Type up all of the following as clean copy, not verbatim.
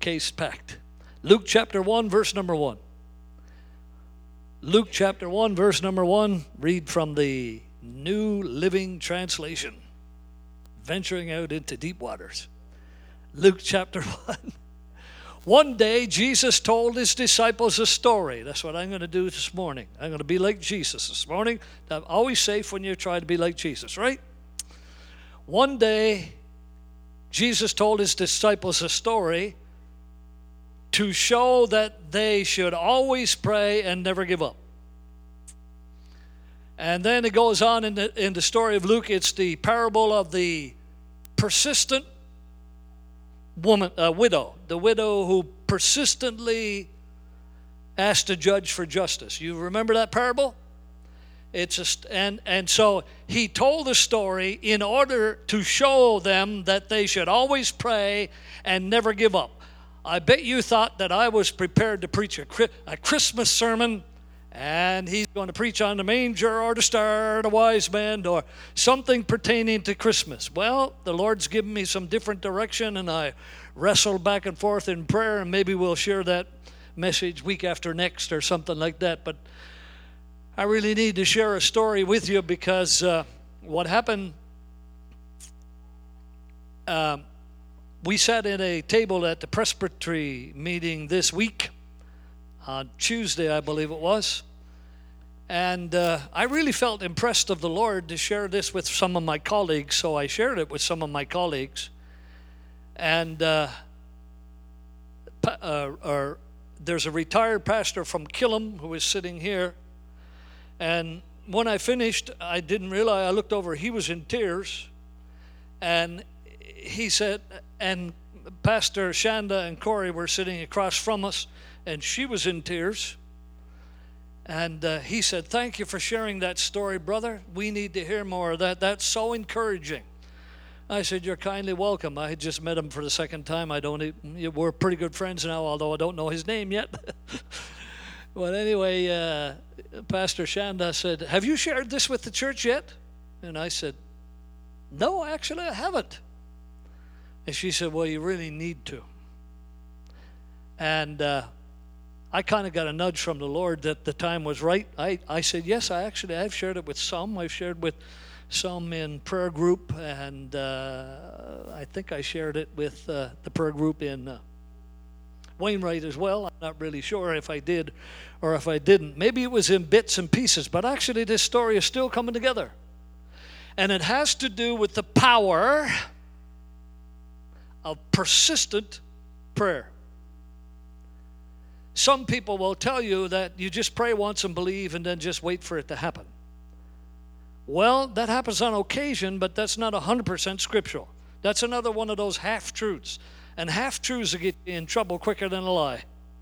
case packed. Luke chapter 1, verse number 1. Luke chapter 1, verse number 1. Read from the New Living Translation. Venturing out into deep waters. Luke chapter 1. One day, Jesus told his disciples a story. That's what I'm going to do this morning. I'm going to be like Jesus this morning. I'm always safe when you try to be like Jesus, right? One day, Jesus told his disciples a story to show that they should always pray and never give up. And then it goes on in the story of Luke. It's the parable of the persistent widow, the widow who persistently asked a judge for justice. You remember that parable? And so he told the story in order to show them that they should always pray and never give up. I bet you thought that I was prepared to preach a Christmas sermon, and he's going to preach on the manger or the star or the wise men or something pertaining to Christmas. Well, the Lord's given me some different direction, and I wrestled back and forth in prayer, and maybe we'll share that message week after next or something like that. But I really need to share a story with you because what happened, we sat at a table at the presbytery meeting this week, on Tuesday, I believe it was. And I really felt impressed of the Lord to share this with some of my colleagues, so I shared it with some of my colleagues. And there's a retired pastor from Killam who is sitting here. And when I finished, I didn't realize, I looked over, he was in tears. And he said, and Pastor Shanda and Corey were sitting across from us, and she was in tears. And he said, thank you for sharing that story, brother. We need to hear more of that. That's so encouraging. I said, you're kindly welcome. I had just met him for the second time. We're pretty good friends now, although I don't know his name yet. But anyway, Pastor Shanda said, have you shared this with the church yet? And I said, no, actually I haven't. And she said, well, you really need to. And I kind of got a nudge from the Lord that the time was right. I said, yes, I've shared it with some. I've shared with some in prayer group, and I think I shared it with the prayer group in Wainwright as well. I'm not really sure if I did or if I didn't. Maybe it was in bits and pieces, but actually this story is still coming together. And it has to do with the power of persistent prayer. Some people will tell you that you just pray once and believe and then just wait for it to happen. Well, that happens on occasion, but that's not 100% scriptural. That's another one of those half-truths. And half-truths will get you in trouble quicker than a lie.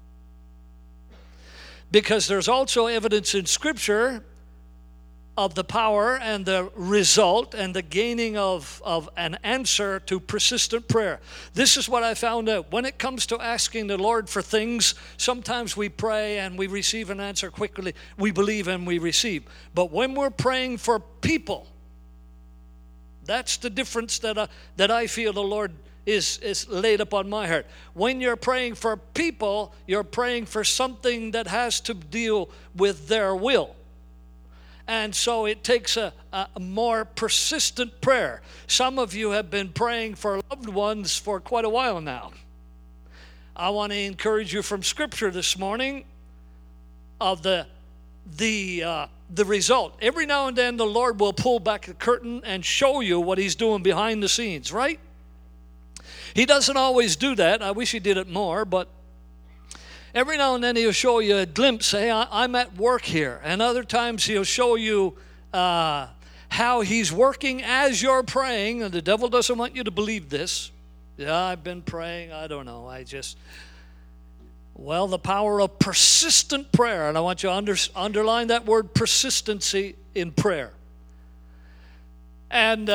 Because there's also evidence in Scripture of the power and the result and the gaining of an answer to persistent prayer. This is what I found out. When it comes to asking the Lord for things, sometimes we pray and we receive an answer quickly. We believe and we receive. But when we're praying for people, that's the difference that I feel the Lord is laid upon my heart. When you're praying for people, you're praying for something that has to deal with their will. And so it takes a more persistent prayer. Some of you have been praying for loved ones for quite a while now. I want to encourage you from Scripture this morning of the result. Every now and then the Lord will pull back the curtain and show you what He's doing behind the scenes, right? He doesn't always do that. I wish He did it more, but every now and then He'll show you a glimpse. Hey, I'm at work here. And other times He'll show you how He's working as you're praying. And the devil doesn't want you to believe this. Yeah, I've been praying. I don't know. Well, the power of persistent prayer. And I want you to underline that word persistency in prayer. And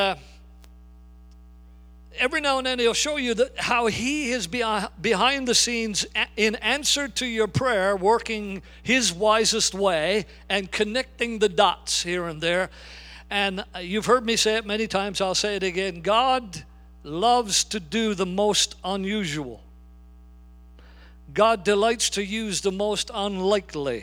every now and then He'll show you how He is behind the scenes in answer to your prayer, working His wisest way and connecting the dots here and there. And you've heard me say it many times. I'll say it again. God loves to do the most unusual. God delights to use the most unlikely.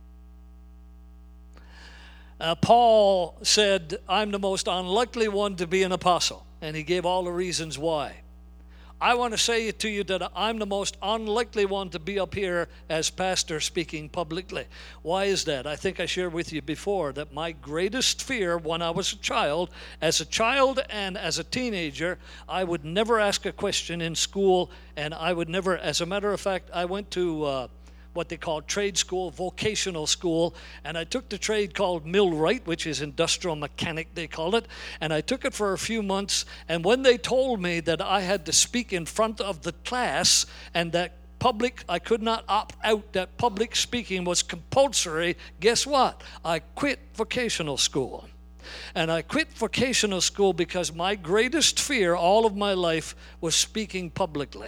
Paul said, I'm the most unlikely one to be an apostle, and he gave all the reasons why. I want to say to you that I'm the most unlikely one to be up here as pastor speaking publicly. Why is that? I think I shared with you before that my greatest fear when I was a child and as a teenager, I would never ask a question in school, and I would never, as a matter of fact, I went to what they call trade school, vocational school, and I took the trade called millwright, which is industrial mechanic, they call it, and I took it for a few months, and when they told me that I had to speak in front of the class and that I could not opt out, that public speaking was compulsory, guess what? I quit vocational school. And I quit vocational school because my greatest fear all of my life was speaking publicly.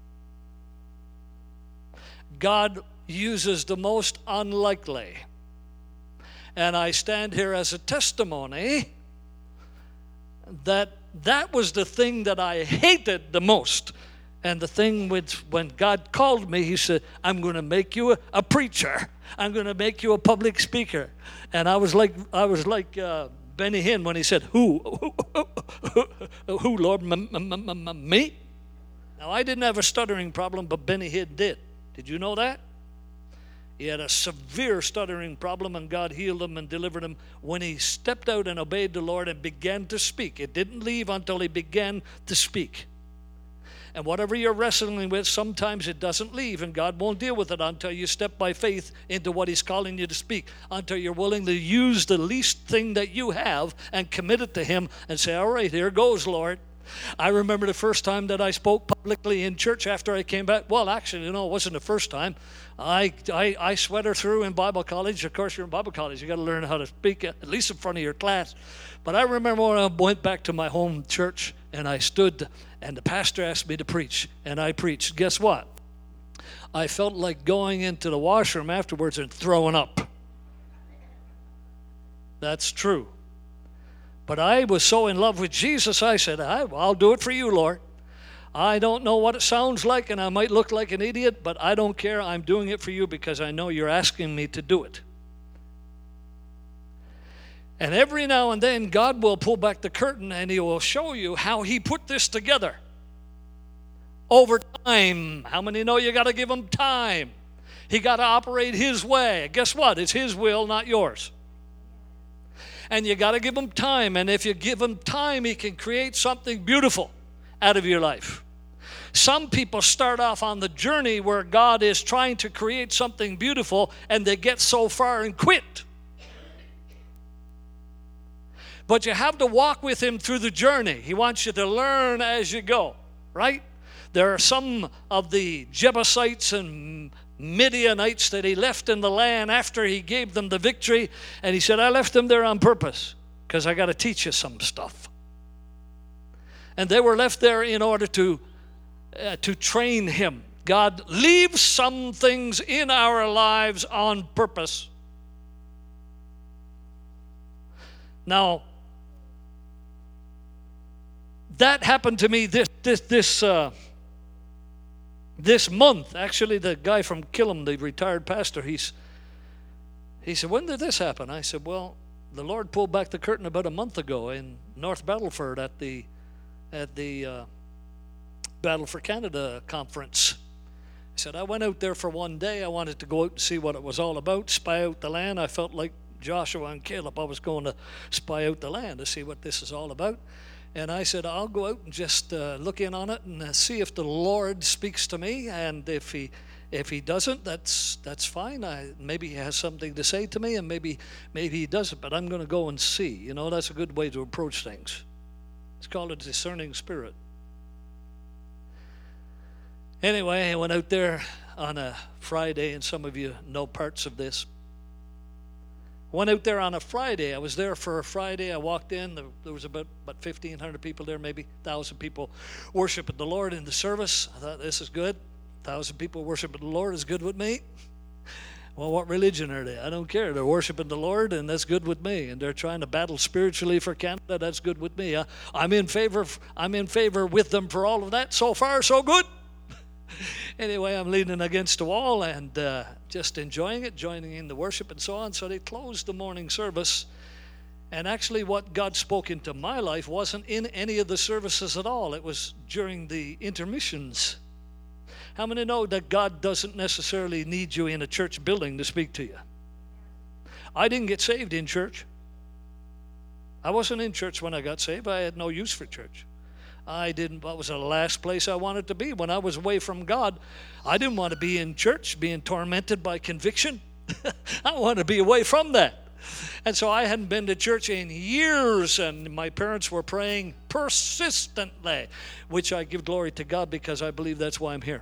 God uses the most unlikely. And I stand here as a testimony that was the thing that I hated the most. And the thing when God called me, he said, I'm going to make you a preacher. I'm going to make you a public speaker. And I was like Benny Hinn when he said, who, Lord, me? Now, I didn't have a stuttering problem, but Benny Hinn did. Did you know that? He had a severe stuttering problem, and God healed him and delivered him when he stepped out and obeyed the Lord and began to speak. It didn't leave until he began to speak. And whatever you're wrestling with, sometimes it doesn't leave, and God won't deal with it until you step by faith into what he's calling you to speak, until you're willing to use the least thing that you have and commit it to him and say, all right, here goes, Lord. I remember the first time that I spoke publicly in church after I came back. Well, actually, it wasn't the first time. I sweater through in Bible college. Of course, you're in Bible college. You got to learn how to speak, at least in front of your class. But I remember when I went back to my home church and I stood and the pastor asked me to preach, and I preached. Guess what? I felt like going into the washroom afterwards and throwing up. That's true. But I was so in love with Jesus, I said, I'll do it for you, Lord. I don't know what it sounds like, and I might look like an idiot, but I don't care. I'm doing it for you because I know you're asking me to do it. And every now and then, God will pull back the curtain, and he will show you how he put this together. Over time. How many know you got to give him time? He got to operate his way. Guess what? It's his will, not yours. And you got to give him time. And if you give him time, he can create something beautiful out of your life. Some people start off on the journey where God is trying to create something beautiful, and they get so far and quit. But you have to walk with him through the journey. He wants you to learn as you go, right? There are some of the Jebusites and Midianites that he left in the land after he gave them the victory, and he said, I left them there on purpose because I got to teach you some stuff. And they were left there in order to train him. God leaves some things in our lives on purpose. Now, that happened to me this month. Actually, the guy from Killam, the retired pastor, he said, when did this happen? I said, well, the Lord pulled back the curtain about a month ago in North Battleford at the Battle for Canada conference. He said, I went out there for one day. I wanted to go out and see what it was all about, spy out the land. I felt like Joshua and Caleb. I was going to spy out the land to see what this is all about. And I said, I'll go out and just look in on it and see if the Lord speaks to me. And if he doesn't, that's fine. Maybe he has something to say to me, and maybe he doesn't. But I'm going to go and see. That's a good way to approach things. It's called a discerning spirit. Anyway, I went out there on a Friday, and some of you know parts of this. Went out there on a Friday. I was there for a Friday. I walked in. There was about 1,500 people there, maybe 1,000 people worshiping the Lord in the service. I thought, this is good. 1,000 people worshiping the Lord is good with me. Well, what religion are they? I don't care. They're worshiping the Lord, and that's good with me. And they're trying to battle spiritually for Canada. That's good with me. I'm in favor with them for all of that. So far, so good. Anyway, I'm leaning against the wall and just enjoying it, joining in the worship and so on. So they closed the morning service. And actually what God spoke into my life wasn't in any of the services at all. It was during the intermissions. How many know that God doesn't necessarily need you in a church building to speak to you? I didn't get saved in church. I wasn't in church when I got saved. I had no use for church. That was the last place I wanted to be. When I was away from God, I didn't want to be in church being tormented by conviction. I wanted to be away from that. And so I hadn't been to church in years, and my parents were praying persistently, which I give glory to God because I believe that's why I'm here.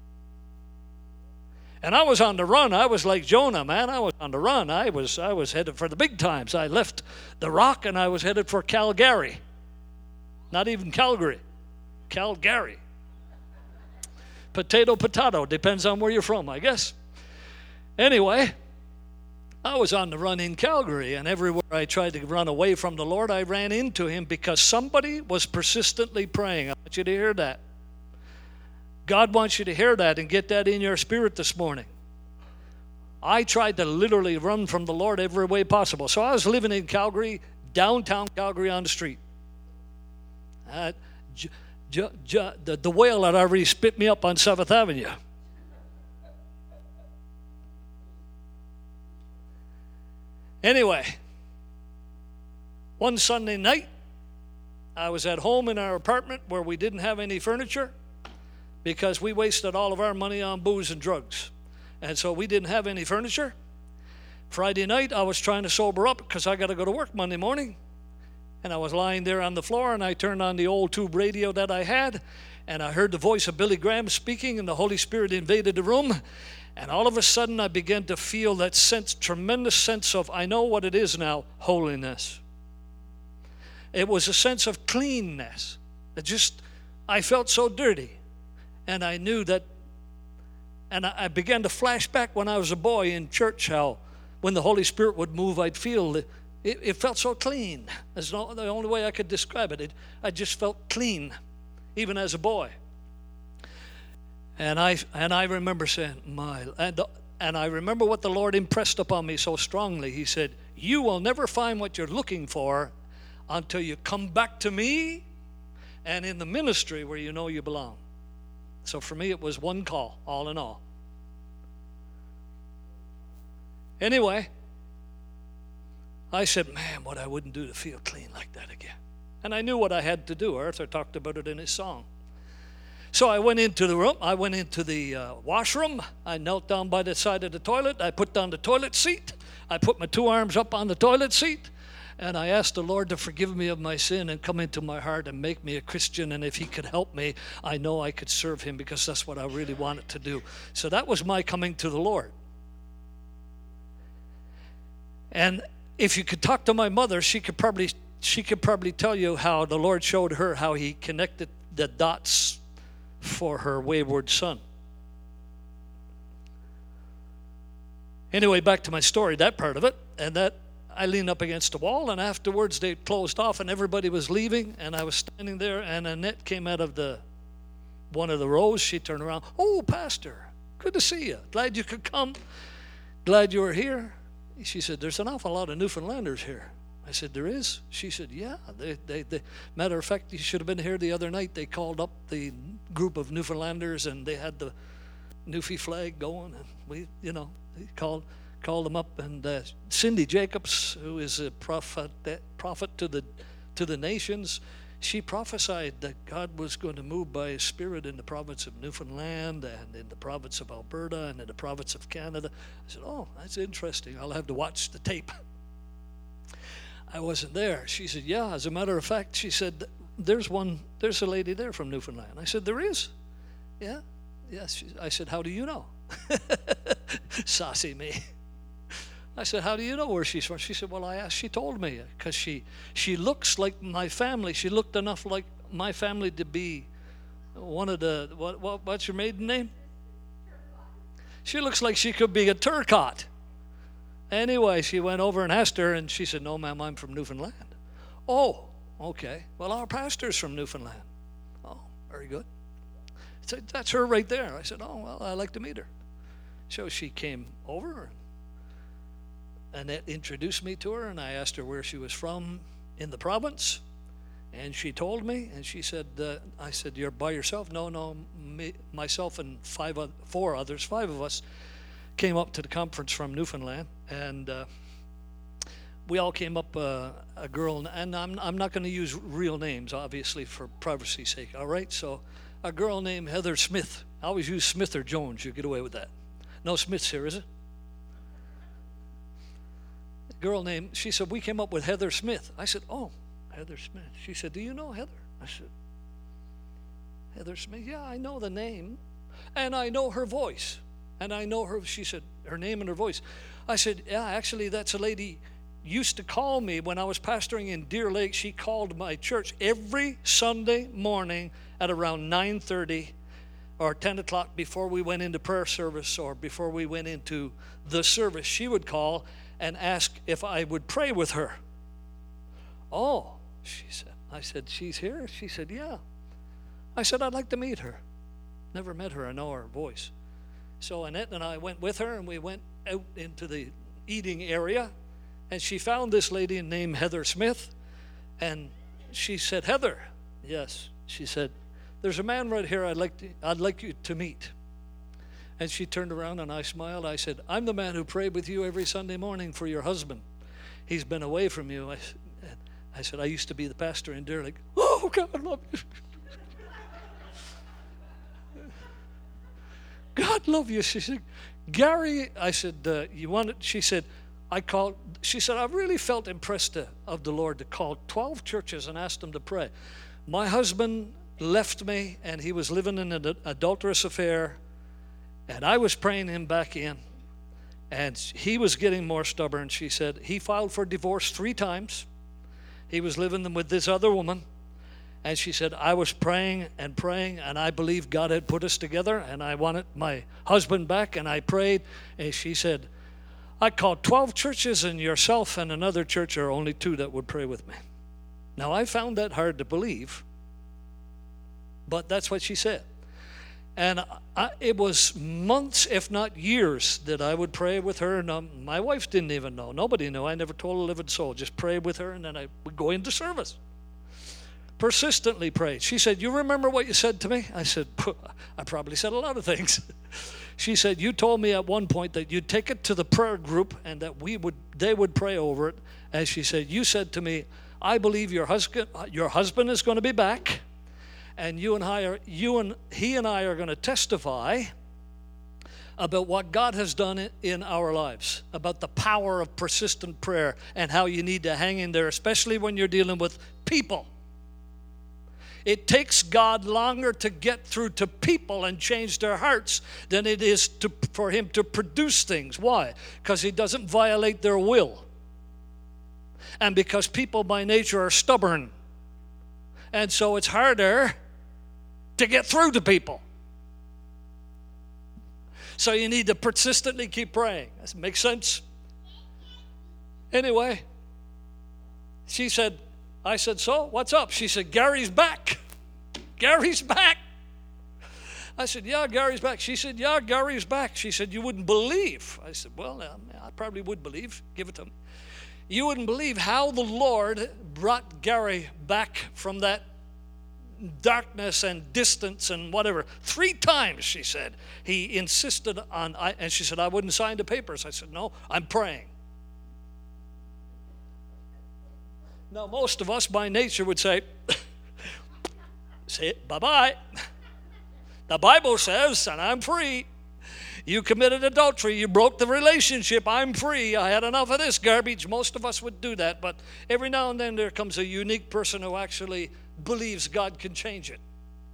And I was on the run. I was like Jonah, man. I was on the run. I was headed for the big times. I left the Rock and I was headed for Calgary. Not even Calgary. Calgary. Potato, depends on where you're from, I guess. Anyway, I was on the run in Calgary, and everywhere I tried to run away from the Lord, I ran into him because somebody was persistently praying. I want you to hear that. God wants you to hear that and get that in your spirit this morning. I tried to literally run from the Lord every way possible. So I was living in Calgary, downtown Calgary on the street. The whale had already spit me up on 7th Avenue. Anyway, one Sunday night, I was at home in our apartment where we didn't have any furniture because we wasted all of our money on booze and drugs. And so we didn't have any furniture. Friday night, I was trying to sober up because I got to go to work Monday morning. And I was lying there on the floor, and I turned on the old tube radio that I had, and I heard the voice of Billy Graham speaking, and the Holy Spirit invaded the room. And all of a sudden, I began to feel that tremendous sense of, I know what it is now, holiness. It was a sense of cleanness. I felt so dirty. And I knew that, and I began to flash back when I was a boy in church, how when the Holy Spirit would move, I'd feel it felt so clean. That's the only way I could describe it. I just felt clean, even as a boy. And I remember saying, and I remember what the Lord impressed upon me so strongly. He said, you will never find what you're looking for until you come back to me and in the ministry where you know you belong. So for me, it was one call, all in all. Anyway, I said, man, what I wouldn't do to feel clean like that again. And I knew what I had to do. Arthur talked about it in his song. So I went into the room. I went into the washroom. I knelt down by the side of the toilet. I put down the toilet seat. I put my 2 arms up on the toilet seat. And I asked the Lord to forgive me of my sin and come into my heart and make me a Christian. And if he could help me, I know I could serve him because that's what I really wanted to do. So that was my coming to the Lord. And if you could talk to my mother, she could probably tell you how the Lord showed her how he connected the dots for her wayward son. Anyway, back to my story, that part of it. And that I leaned up against the wall, and afterwards they closed off and everybody was leaving, and I was standing there, and Annette came out of one of the rows. She turned around. Oh, Pastor, good to see you. Glad you could come. Glad you were here. She said, there's an awful lot of Newfoundlanders here. I said, there is? She said, yeah. They matter of fact, you should have been here the other night. They called up the group of Newfoundlanders, and they had the Newfie flag going, and we, they called them up. And Cindy Jacobs, who is a prophet to the nations, she prophesied that God was going to move by his Spirit in the province of Newfoundland and in the province of Alberta and in the province of Canada. I said, oh, that's interesting. I'll have to watch the tape. I wasn't there. She said, yeah, as a matter of fact, she said, there's a lady there from Newfoundland. I said, there is? Yeah? Yes. I said, how do you know? Saucy me. I said, how do you know where she's from? She said, well, I asked. She told me because she looks like my family. She looked enough like my family to be one of the, what's your maiden name? She looks like she could be a Turcotte. Anyway, she went over and asked her, and she said, no, ma'am, I'm from Newfoundland. Oh, okay. Well, our pastor's from Newfoundland. Oh, very good. said, that's her right there. I said, oh, well, I'd like to meet her. So she came over, and Annette introduced me to her, and I asked her where she was from in the province. And she told me, and she said, I said, you're by yourself? No, myself and five of us came up to the conference from Newfoundland, and we all came up, a girl, and I'm not going to use real names, obviously, for privacy's sake, all right? So a girl named Heather Smith. I always use Smith or Jones. You get away with that. No Smiths here, is it? A girl named, she said, we came up with Heather Smith. I said, oh, Heather Smith. She said, do you know Heather? I said, Heather Smith? Yeah, I know the name, and I know her voice. And I know her, she said, her name and her voice. I said, yeah, actually, that's a lady used to call me when I was pastoring in Deer Lake. She called my church every Sunday morning at around 9:30 or 10 o'clock before we went into prayer service or before we went into the service. She would call and ask if I would pray with her. Oh, she said. I said, she's here? She said, yeah. I said, I'd like to meet her. Never met her. I know her voice. So Annette and I went with her, and we went out into the eating area, and she found this lady named Heather Smith, and she said, Heather, yes. She said, there's a man right here I'd like you to meet. And she turned around, and I smiled. I said, I'm the man who prayed with you every Sunday morning for your husband. He's been away from you. I said, I used to be the pastor in Deer Lake. Oh, God, I love you. God love you. She said, Gary, I said, you want it? She said, I really felt impressed of the Lord to call 12 churches and ask them to pray. My husband left me, and he was living in an adulterous affair, and I was praying him back in, and he was getting more stubborn. She said, he filed for divorce 3 times. He was living with this other woman. And she said, I was praying, and I believed God had put us together, and I wanted my husband back, and I prayed. And she said, I called 12 churches, and yourself and another church are only 2 that would pray with me. Now, I found that hard to believe, but that's what she said. And it was months, if not years, that I would pray with her. And my wife didn't even know. Nobody knew. I never told a living soul. Just prayed with her, and then I would go into service. Persistently prayed. She said, you remember what you said to me? I said, I probably said a lot of things. She said, you told me at one point that you'd take it to the prayer group and that they would pray over it. And she said, you said to me, I believe your husband is going to be back, and he and I are going to testify about what God has done in our lives, about the power of persistent prayer and how you need to hang in there, especially when you're dealing with people. It takes God longer to get through to people and change their hearts than it is for him to produce things. Why? Because he doesn't violate their will. And because people by nature are stubborn. And so it's harder to get through to people. So you need to persistently keep praying. Does it make sense? Anyway, I said, so, what's up? She said, Gary's back. Gary's back. I said, yeah, Gary's back. She said, yeah, Gary's back. She said, you wouldn't believe. I said, well, I probably would believe. Give it to me. You wouldn't believe how the Lord brought Gary back from that darkness and distance and whatever. 3 times, she said, he insisted on, and she said, I wouldn't sign the papers. I said, no, I'm praying. Now, most of us by nature would say bye-bye. The Bible says, and I'm free. You committed adultery. You broke the relationship. I'm free. I had enough of this garbage. Most of us would do that, but every now and then there comes a unique person who actually believes God can change it.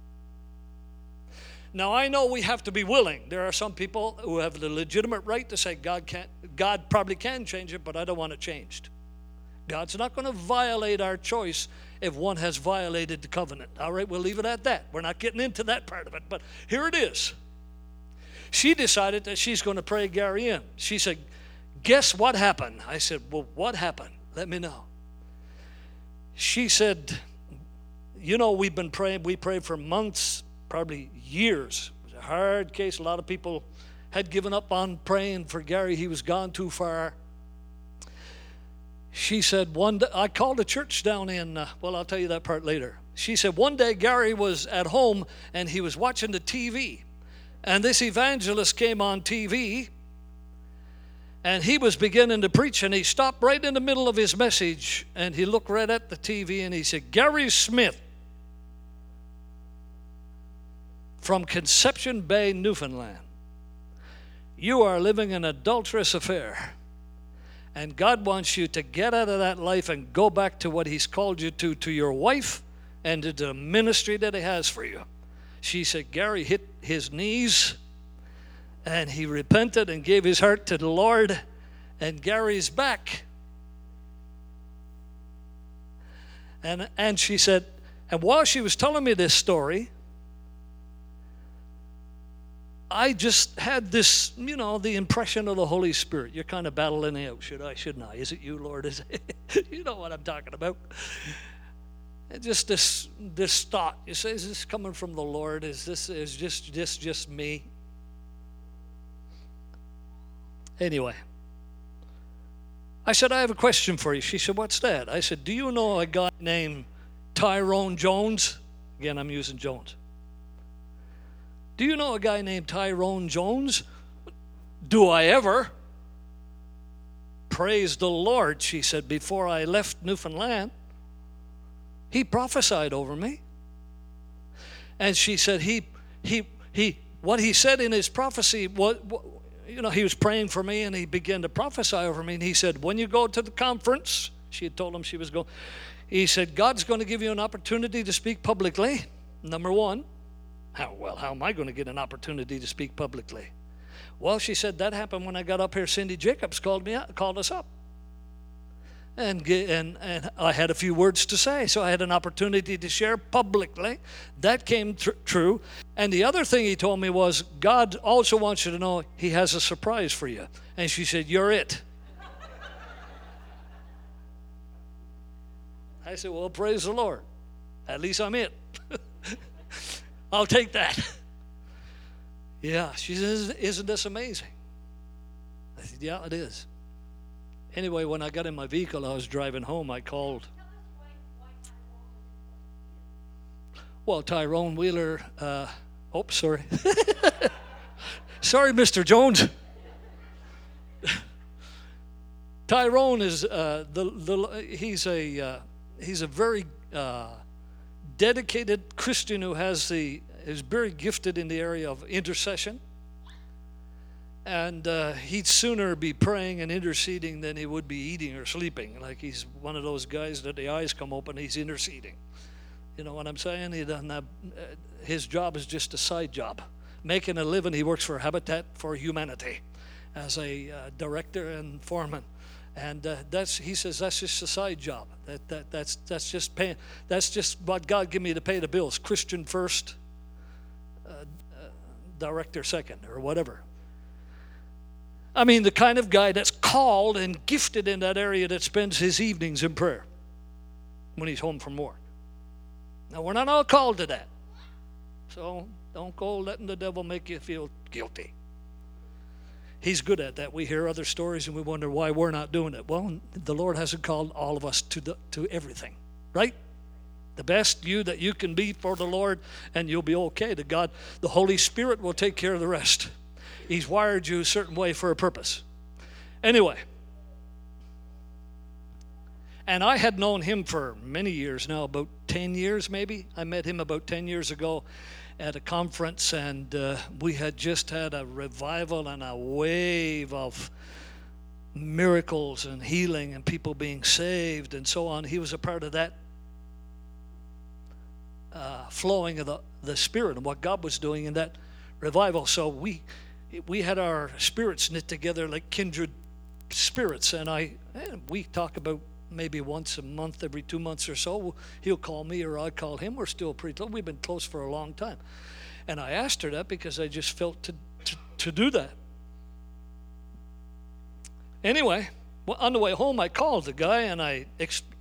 Now, I know we have to be willing. There are some people who have the legitimate right to say God probably can change it, but I don't want it changed. God's not going to violate our choice if one has violated the covenant. All right, we'll leave it at that. We're not getting into that part of it, but here it is. She decided that she's going to pray Gary in. She said, guess what happened? I said, well, what happened? Let me know. She said, we've been praying. We prayed for months, probably years. It was a hard case. A lot of people had given up on praying for Gary. He was gone too far. She said one day, I called a church down in, I'll tell you that part later. She said one day Gary was at home and he was watching the TV. And this evangelist came on TV and he was beginning to preach, and he stopped right in the middle of his message and he looked right at the TV and he said, Gary Smith from Conception Bay, Newfoundland, you are living an adulterous affair. And God wants you to get out of that life and go back to what he's called you to your wife and to the ministry that he has for you. She said Gary hit his knees and he repented and gave his heart to the Lord, and Gary's back. And she said, and while she was telling me this story, I just had this, the impression of the Holy Spirit. You're kind of battling out. Should I, shouldn't I? Is it you, Lord? Is it? You know what I'm talking about. And just this thought. You say, is this coming from the Lord? Is just me? Anyway, I said, I have a question for you. She said, what's that? I said, do you know a guy named Tyrone Jones? Again, I'm using Jones. Do you know a guy named Tyrone Jones? Do I ever? Praise the Lord, she said, before I left Newfoundland, he prophesied over me. And she said, what he said in his prophecy, he was praying for me and he began to prophesy over me. And he said, when you go to the conference, she had told him she was going, he said, God's going to give you an opportunity to speak publicly, number one. How am I going to get an opportunity to speak publicly? Well, she said, that happened when I got up here. Cindy Jacobs called us up. And I had a few words to say, so I had an opportunity to share publicly. That came true. And the other thing he told me was, God also wants you to know he has a surprise for you. And she said, you're it. I said, well, praise the Lord. At least I'm it. I'll take that. Yeah, she says, isn't this amazing? I said, yeah, it is. Anyway, when I got in my vehicle, I was driving home, I called. Well, Tyrone Wheeler, sorry. Sorry, Mr. Jones. Tyrone is, he's a very dedicated Christian who is very gifted in the area of intercession. And he'd sooner be praying and interceding than he would be eating or sleeping. Like he's one of those guys that the eyes come open, he's interceding. You know what I'm saying? He doesn't have, his job is just a side job. Making a living, he works for Habitat for Humanity as a director and foreman. And he says that's just a side job. That's just paying. That's just what God gave me to pay the bills. Christian first, director second, or whatever. I mean, the kind of guy that's called and gifted in that area that spends his evenings in prayer when he's home from work. Now, we're not all called to that. So don't go letting the devil make you feel guilty. He's good at that. We hear other stories and we wonder why we're not doing it. Well, the Lord hasn't called all of us to everything, right? The best you that you can be for the Lord, and you'll be okay. The Holy Spirit will take care of the rest. He's wired you a certain way for a purpose. Anyway, and I had known him for many years now, about 10 years maybe. I met him about 10 years ago at a conference, and we had just had a revival and a wave of miracles and healing and people being saved and so on. He was a part of that flowing of the Spirit and what God was doing in that revival. So we had our spirits knit together like kindred spirits, and we talk about maybe once a month, every 2 months or so. He'll call me or I call him. We're still pretty close. We've been close for a long time. And I asked her that because I just felt to do that. Anyway, on the way home, I called the guy and I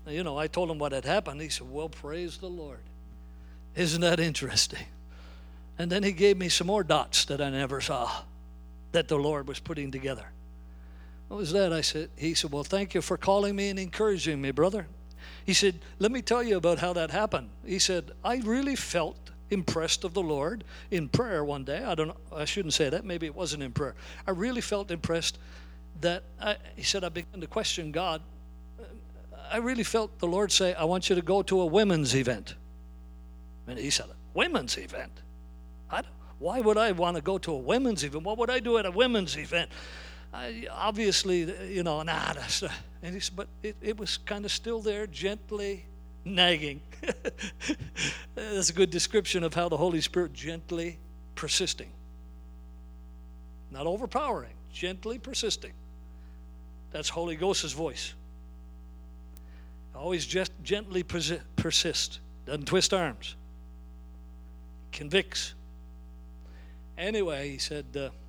told him what had happened. He said, well, praise the Lord. Isn't that interesting? And then he gave me some more dots that I never saw that the Lord was putting together. What was that? He said, well, thank you for calling me and encouraging me, brother. He said, let me tell you about how that happened. He said, I really felt impressed of the Lord in prayer one day. I shouldn't say that. Maybe it wasn't in prayer. I really felt impressed that, he said, I began to question God. I really felt the Lord say, I want you to go to a women's event. And he said, a women's event? Why would I want to go to a women's event? What would I do at a women's event? Obviously, that's not. And he said, but it was kind of still there, gently nagging. That's a good description of how the Holy Spirit gently persisting. Not overpowering, gently persisting. That's Holy Ghost's voice. Always just gently persist. Doesn't twist arms. Convicts. Anyway, he said,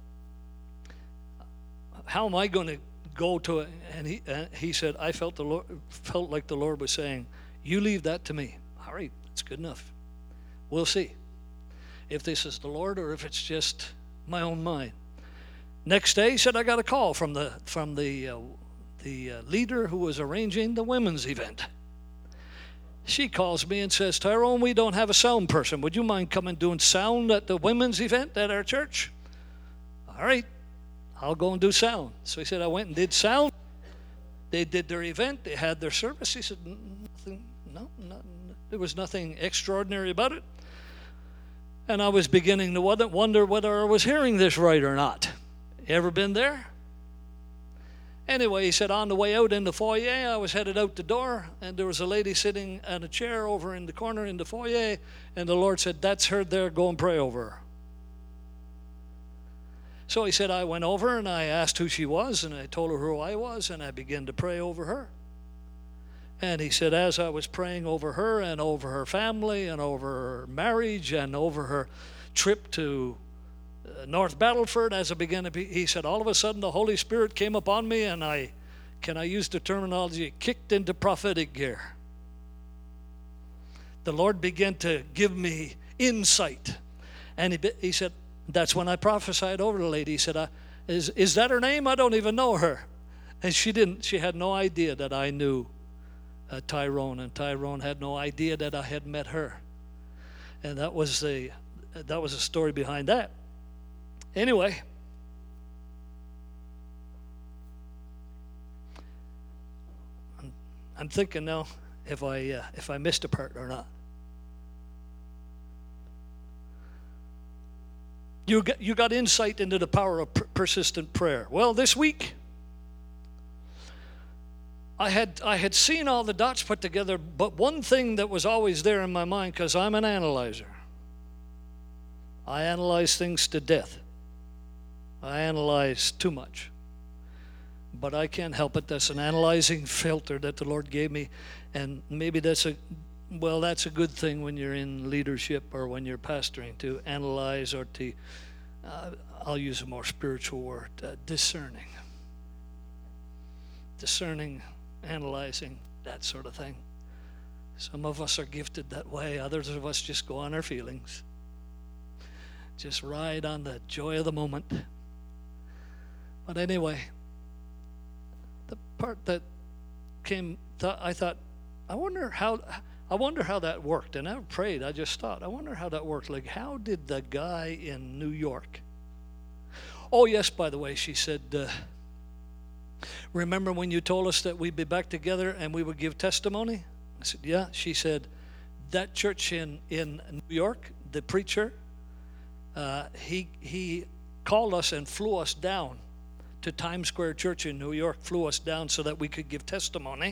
how am I going to go to it? And he said, I felt like the Lord was saying, you leave that to me. All right, that's good enough. We'll see if this is the Lord or if it's just my own mind. Next day, he said, I got a call from the leader who was arranging the women's event. She calls me and says, Tyrone, we don't have a sound person. Would you mind coming doing sound at the women's event at our church? All right, I'll go and do sound. So he said, I went and did sound. They did their event. They had their service. He said, nothing, there was nothing extraordinary about it. And I was beginning to wonder whether I was hearing this right or not. You ever been there? Anyway, he said, on the way out in the foyer, I was headed out the door, and there was a lady sitting on a chair over in the corner in the foyer, and the Lord said, that's her there, go and pray over her. So he said, I went over and I asked who she was, and I told her who I was, and I began to pray over her. And he said, as I was praying over her and over her family and over her marriage and over her trip to North Battleford, as I began to he said, all of a sudden the Holy Spirit came upon me, and I use the terminology, kicked into prophetic gear. The Lord began to give me insight. And he said, that's when I prophesied over the lady. He said, is that her name? I don't even know her. And she had no idea that I knew Tyrone, and Tyrone had no idea that I had met her. And that was the story behind that. Anyway, I'm thinking now if I missed a part or not. You got insight into the power of persistent prayer. Well, this week I had seen all the dots put together, but one thing that was always there in my mind, because I'm an analyzer. I analyze things to death. I analyze too much. But I can't help it. That's an analyzing filter that the Lord gave me. And maybe that's a good thing when you're in leadership or when you're pastoring, to analyze, or to, I'll use a more spiritual word, discerning. Discerning, analyzing, that sort of thing. Some of us are gifted that way. Others of us just go on our feelings. Just ride on the joy of the moment. But anyway, the part that came, I thought, I wonder how that worked. And I prayed. I just thought, I wonder how that worked. Like, how did the guy in New York? Oh, yes, by the way, she said, remember when you told us that we'd be back together and we would give testimony? I said, yeah. She said, that church in New York, the preacher, he called us and flew us down to Times Square Church in New York, flew us down so that we could give testimony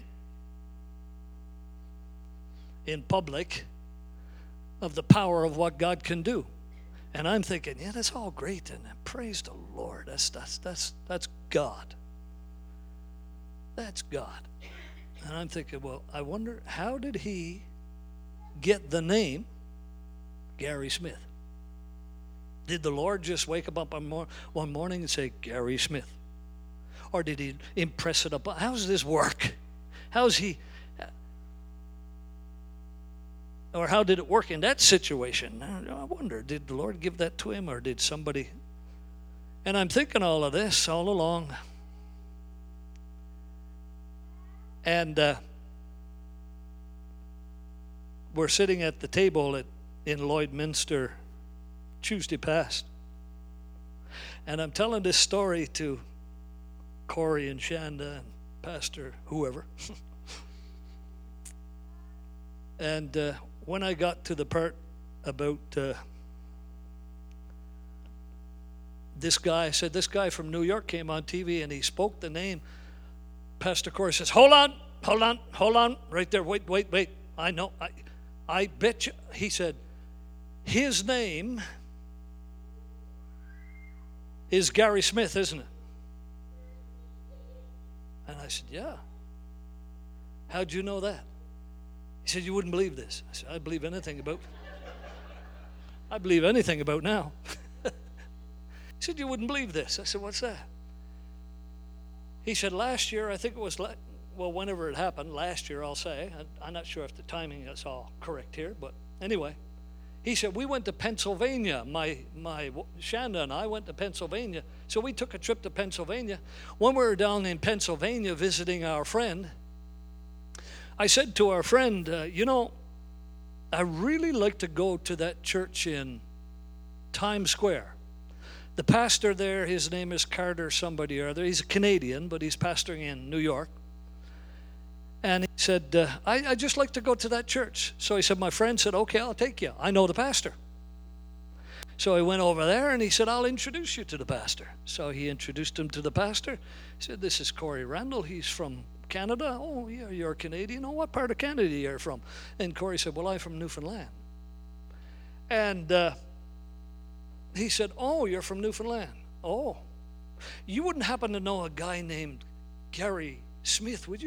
in public of the power of what God can do. And I'm thinking, yeah, that's all great, and praise the Lord. That's God. That's God. And I'm thinking, well, I wonder, how did he get the name Gary Smith? Did the Lord just wake up one morning and say, Gary Smith? Or did he impress it upon? How does this work? How's he? Or how did it work in that situation? I wonder, did the Lord give that to him, or did somebody? And I'm thinking all of this all along. And we're sitting at the table in Lloydminster Tuesday past. And I'm telling this story to Corey and Shanda and Pastor whoever. And when I got to the part about this guy, I said, this guy from New York came on TV and he spoke the name. Pastor Corey says, hold on, right there, wait. I know, I bet you. He said, his name is Gary Smith, isn't it? And I said, yeah. How'd you know that? He said, you wouldn't believe this. I said, I believe anything about now. He said, you wouldn't believe this. I said, what's that? He said, last year, I think it was, whenever it happened, last year, I'll say. I'm not sure if the timing is all correct here, but anyway. He said, we went to Pennsylvania. My Shanda and I went to Pennsylvania. So we took a trip to Pennsylvania. When we were down in Pennsylvania visiting our friend, I said to our friend, I really like to go to that church in Times Square. The pastor there, his name is Carter somebody or other. He's a Canadian, but he's pastoring in New York. And he said, I just like to go to that church. So he said, my friend said, okay, I'll take you. I know the pastor. So he went over there and he said, I'll introduce you to the pastor. So he introduced him to the pastor. He said, this is Corey Randall. He's from Canada. Oh, yeah, you're Canadian. Oh, what part of Canada are you from? And Corey said, well, I'm from Newfoundland. And he said, oh, you're from Newfoundland. Oh, you wouldn't happen to know a guy named Gary Smith, would you?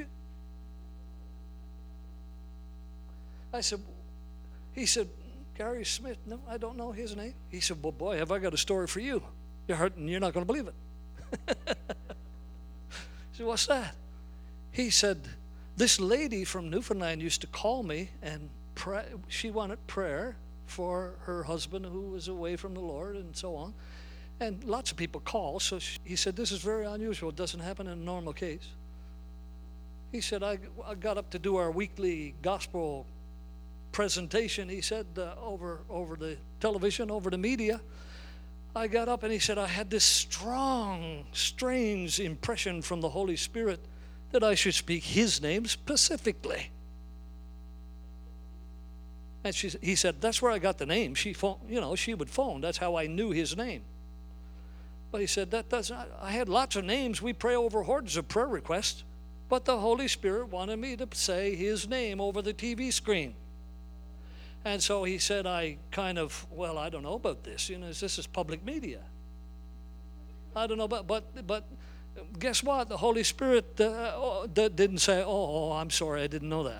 He said, Gary Smith, no, I don't know his name. He said, well, boy, have I got a story for you. You're hurting, you're not going to believe it. I said, what's that? He said, this lady from Newfoundland used to call me and pray. She wanted prayer for her husband who was away from the Lord and so on. And lots of people call. So he said, this is very unusual. It doesn't happen in a normal case. He said, I got up to do our weekly gospel presentation. He said, over the television, over the media. I got up and he said, I had this strong, strange impression from the Holy Spirit that I should speak his name specifically. And he said, that's where I got the name. She would phone. That's how I knew his name. But he said, I had lots of names. We pray over hordes of prayer requests. But the Holy Spirit wanted me to say his name over the TV screen. And so he said, I don't know about this. This is public media. I don't know, but guess what? The Holy Spirit didn't say, oh, I'm sorry, I didn't know that.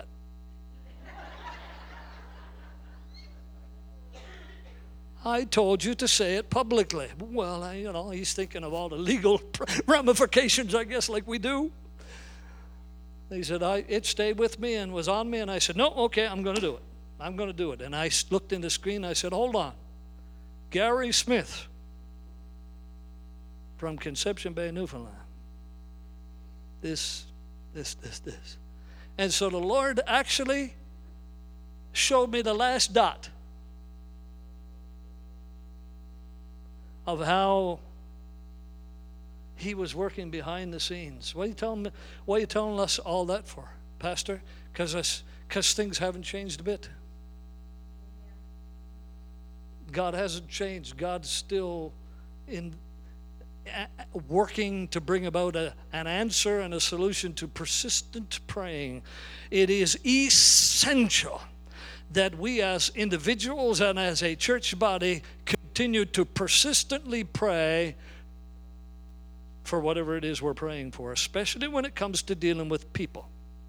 I told you to say it publicly. Well, he's thinking of all the legal ramifications, I guess, like we do. He said, it stayed with me and was on me, and I said, no, okay, I'm going to do it. I'm going to do it. And I looked in the screen, I said, hold on. Gary Smith from Conception Bay, Newfoundland. This. And so the Lord actually showed me the last dot of how he was working behind the scenes. What are you telling us all that for, Pastor? Because things haven't changed a bit. God hasn't changed. God's still working to bring about an answer and a solution to persistent praying. It is essential that we as individuals and as a church body continue to persistently pray for whatever it is we're praying for, especially when it comes to dealing with people.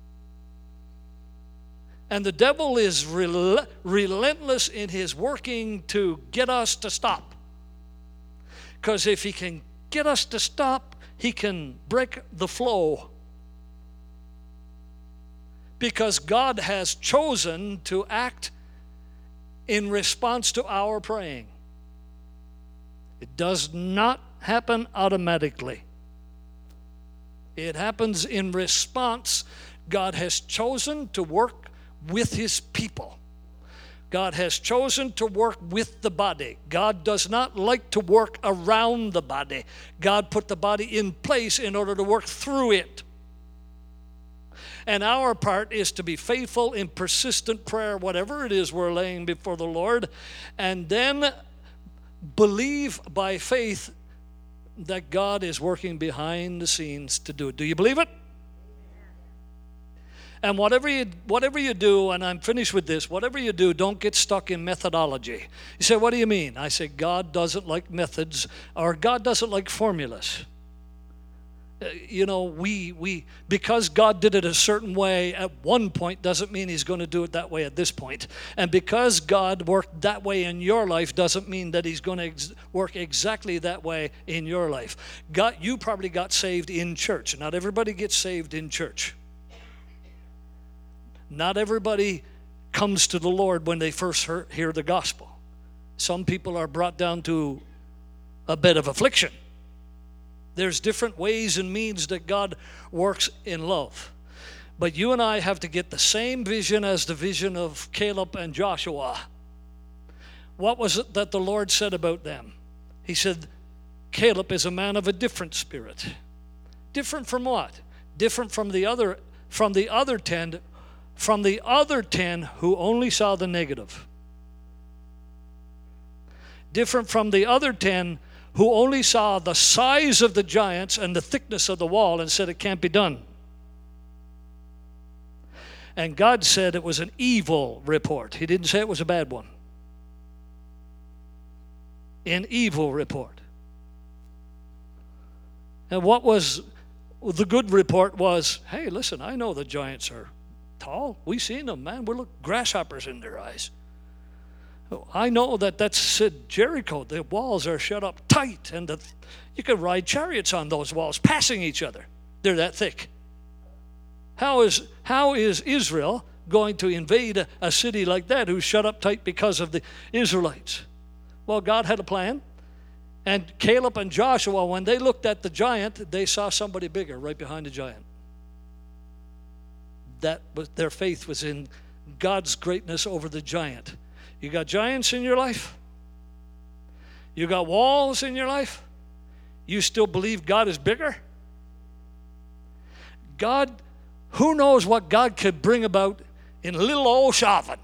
And the devil is relentless in his working to get us to stop. Because if he can get us to stop, he can break the flow. Because God has chosen to act in response to our praying. It does not happen automatically. It happens in response. God has chosen to work with his people. God has chosen to work with the body. God does not like to work around the body. God put the body in place in order to work through it. And our part is to be faithful in persistent prayer, whatever it is we're laying before the Lord, and then believe by faith that God is working behind the scenes to do it. Do you believe it? And whatever you do, and I'm finished with this, whatever you do, don't get stuck in methodology. You say, what do you mean? I say, God doesn't like methods, or God doesn't like formulas. Because God did it a certain way at one point doesn't mean he's going to do it that way at this point. And because God worked that way in your life doesn't mean that he's going to work exactly that way in your life. You probably got saved in church. Not everybody gets saved in church. Not everybody comes to the Lord when they first hear the gospel. Some people are brought down to a bed of affliction. There's different ways and means that God works in love. But you and I have to get the same vision as the vision of Caleb and Joshua. What was it that the Lord said about them? He said, Caleb is a man of a different spirit. Different from what? Different from the other 10 who only saw the negative. Different from the other 10 who only saw the size of the giants and the thickness of the wall and said it can't be done. And God said it was an evil report. He didn't say it was a bad one. An evil report. And what was the good report was, hey, listen, I know the giants are tall. We seen them, man. We're like grasshoppers in their eyes. I know that's Jericho. The walls are shut up tight, and you can ride chariots on those walls, passing each other. They're that thick. How is Israel going to invade a city like that who's shut up tight because of the Israelites? Well, God had a plan. And Caleb and Joshua, when they looked at the giant, they saw somebody bigger right behind the giant. Their faith was in God's greatness over the giant. You got giants in your life? You got walls in your life? You still believe God is bigger? God, who knows what God could bring about in little old Chauvin?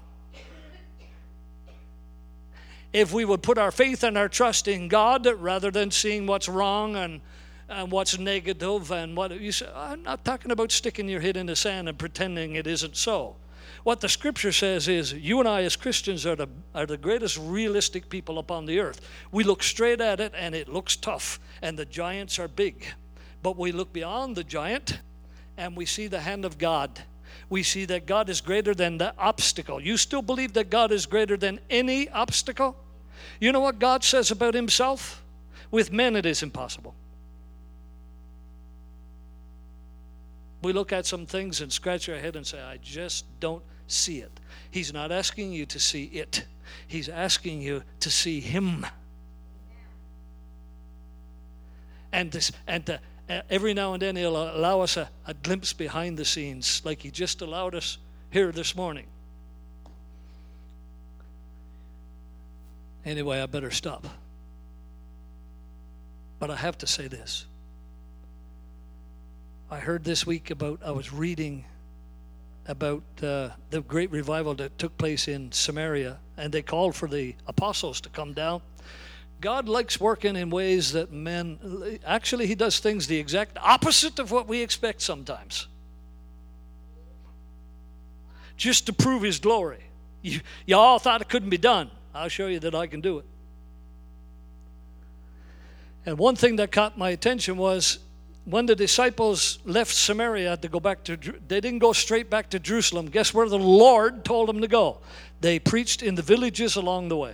If we would put our faith and our trust in God rather than seeing what's wrong and what's negative and what you say. I'm not talking about sticking your head in the sand and pretending it isn't so. What the scripture says is you and I as Christians are the greatest realistic people upon the earth. We look straight at it and it looks tough and the giants are big. But we look beyond the giant and we see the hand of God. We see that God is greater than the obstacle. You still believe that God is greater than any obstacle? You know what God says about himself? With men it is impossible. We look at some things and scratch our head and say, I just don't see it. He's not asking you to see it. He's asking you to see him. And every now and then he'll allow us a glimpse behind the scenes like he just allowed us here this morning. Anyway, I better stop. But I have to say this. I heard this week I was reading about the great revival that took place in Samaria, and they called for the apostles to come down. God likes working in ways that actually he does things the exact opposite of what we expect sometimes. Just to prove his glory. You all thought it couldn't be done. I'll show you that I can do it. And one thing that caught my attention was when the disciples left Samaria to go back they didn't go straight back to Jerusalem. Guess where the Lord told them to go? They preached in the villages along the way.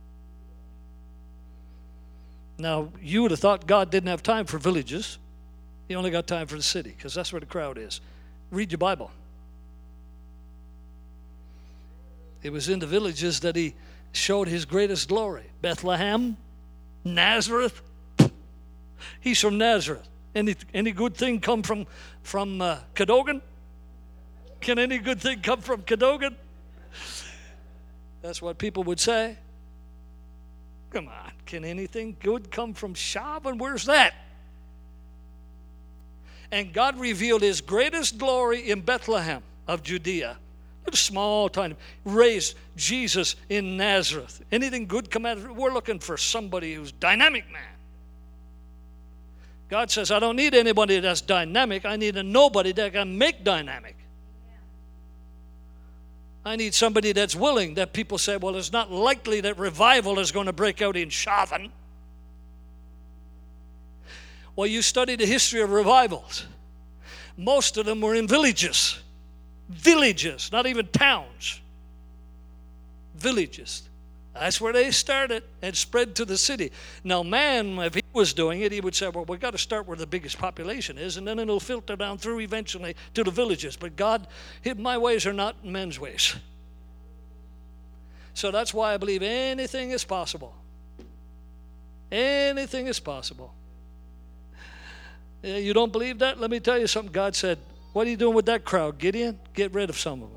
Now, you would have thought God didn't have time for villages. He only got time for the city because that's where the crowd is. Read your Bible. It was in the villages that he showed his greatest glory. Bethlehem, Nazareth. He's from Nazareth. Any good thing come from Cadogan? Can any good thing come from Cadogan? That's what people would say. Come on, can anything good come from Chauvin? Where's that? And God revealed his greatest glory in Bethlehem of Judea. Little small, tiny, raised Jesus in Nazareth. Anything good come out of it? We're looking for somebody who's dynamic, man. God says, I don't need anybody that's dynamic. I need a nobody that can make dynamic. I need somebody that's willing, that people say, well, it's not likely that revival is going to break out in Chauvin. Well, you study the history of revivals. Most of them were in villages. Villages, not even towns. Villages. That's where they started and spread to the city. Now, man, if he was doing it, he would say, well, we've got to start where the biggest population is, and then it'll filter down through eventually to the villages. But God, my ways are not men's ways. So that's why I believe anything is possible. Anything is possible. You don't believe that? Let me tell you something. God said, what are you doing with that crowd, Gideon? Get rid of some of them.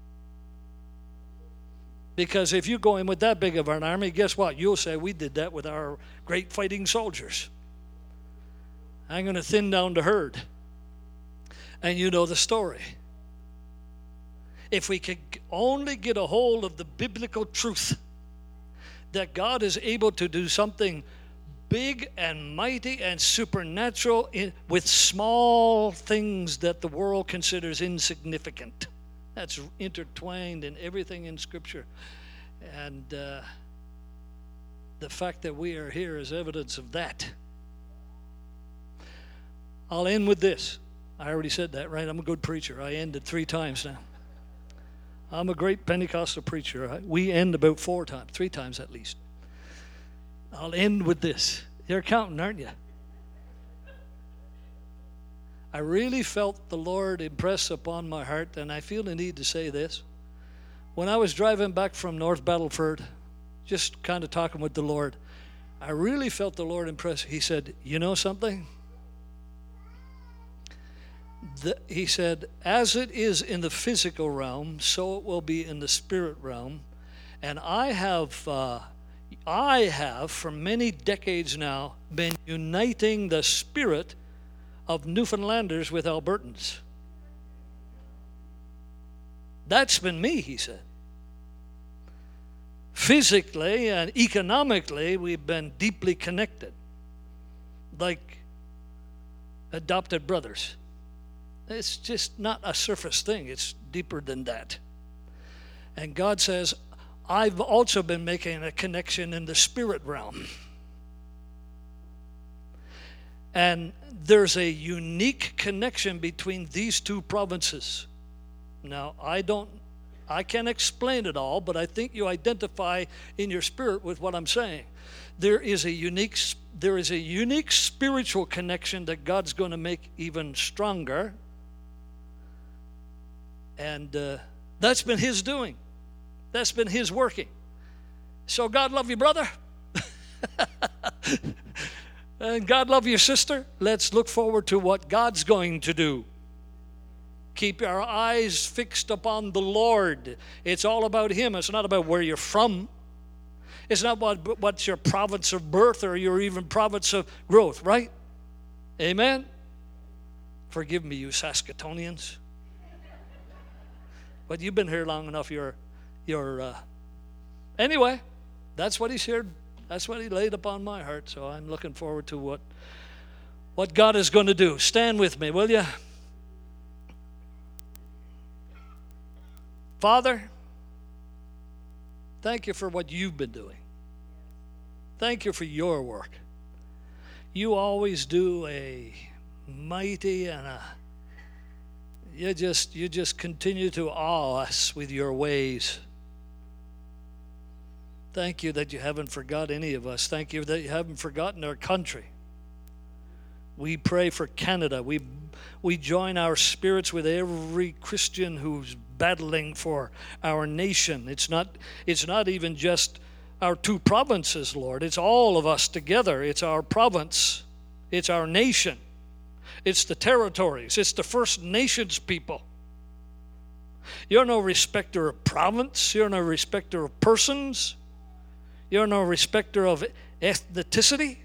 Because if you go in with that big of an army, guess what? You'll say, we did that with our great fighting soldiers. I'm going to thin down the herd. And you know the story. If we could only get a hold of the biblical truth that God is able to do something big and mighty and supernatural with small things that the world considers insignificant. That's intertwined in everything in Scripture. And the fact that we are here is evidence of that. I'll end with this. I already said that, right? I'm a good preacher. I ended 3 times now. I'm a great Pentecostal preacher. We end about 3 times at least. I'll end with this. You're counting, aren't you? I really felt the Lord impress upon my heart, and I feel the need to say this. When I was driving back from North Battleford, just kind of talking with the Lord, I really felt the Lord impress. He said, you know something? He said, as it is in the physical realm, so it will be in the spirit realm. And I have for many decades now been uniting the spirit of Newfoundlanders with Albertans. That's been me, he said. Physically and economically, we've been deeply connected, like adopted brothers. It's just not a surface thing. It's deeper than that. And God says, I've also been making a connection in the spirit realm. And there's a unique connection between these 2 provinces. Now, I can't explain it all, but I think you identify in your spirit with what I'm saying. There is a unique spiritual connection that God's going to make even stronger. And that's been his doing. That's been his working. So God love you, brother. And God love you, sister. Let's look forward to what God's going to do. Keep our eyes fixed upon the Lord. It's all about him. It's not about where you're from. It's not what's your province of birth or your even province of growth, right? Amen? Forgive me, you Saskatoonians. But you've been here long enough. Anyway, that's what he shared. That's what he laid upon my heart. So I'm looking forward to what God is going to do. Stand with me, will you? Father, thank you for what you've been doing. Thank you for your work. You always do a mighty and you just continue to awe us with your ways. Thank you that you haven't forgotten any of us. Thank you that you haven't forgotten our country. We pray for Canada. We join our spirits with every Christian who's battling for our nation. It's not even just our two provinces, Lord. It's all of us together. It's our province. It's our nation. It's the territories. It's the First Nations people. You're no respecter of province. You're no respecter of persons. You're no respecter of ethnicity.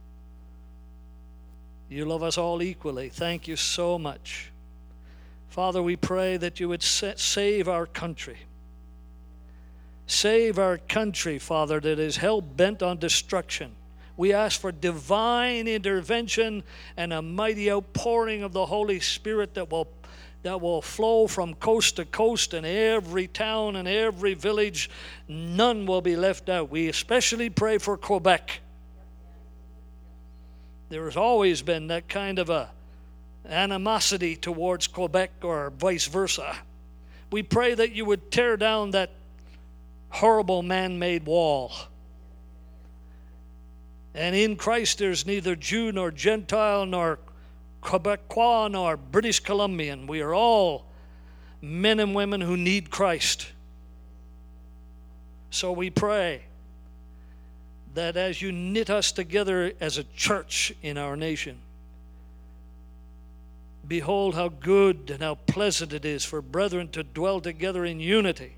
You love us all equally. Thank you so much. Father, we pray that you would save our country. Save our country, Father, that is hell-bent on destruction. We ask for divine intervention and a mighty outpouring of the Holy Spirit that will flow from coast to coast, and every town and every village. None will be left out. We especially pray for Quebec. There has always been that kind of a animosity towards Quebec or vice versa. We pray that you would tear down that horrible man-made wall. And in Christ there's neither Jew nor Gentile nor Quebecois nor British Columbian. We are all men and women who need Christ. So we pray that as you knit us together as a church in our nation, behold how good and how pleasant it is for brethren to dwell together in unity.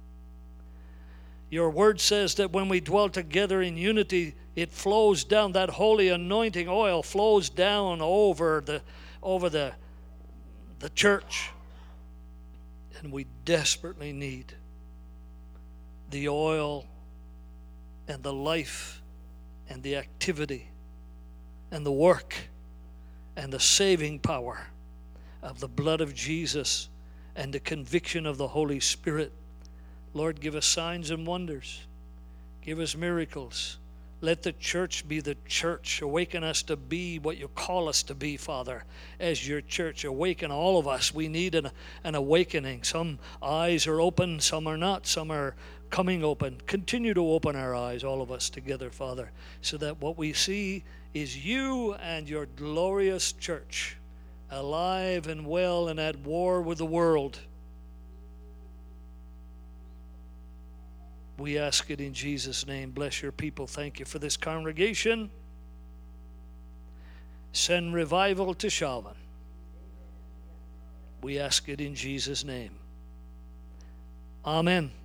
Your word says that when we dwell together in unity, it flows down, that holy anointing oil flows down over the church. And we desperately need the oil and the life and the activity and the work and the saving power of the blood of Jesus and the conviction of the Holy Spirit. Lord, give us signs and wonders. Give us miracles. Let the church be the church. Awaken us to be what you call us to be, Father, as your church. Awaken all of us. We need an awakening. Some eyes are open, some are not, some are coming open. Continue to open our eyes, all of us together, Father, so that what we see is you and your glorious church, alive and well and at war with the world. We ask it in Jesus' name. Bless your people. Thank you for this congregation. Send revival to Chauvin. We ask it in Jesus' name. Amen.